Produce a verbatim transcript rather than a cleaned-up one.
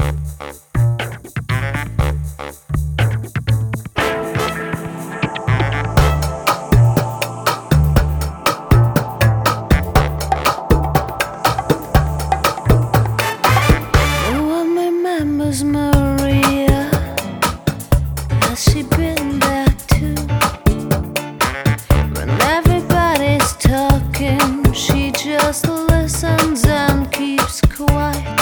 No one remembers Maria. Has she been there too? When everybody's talking, she just listens and keeps quiet.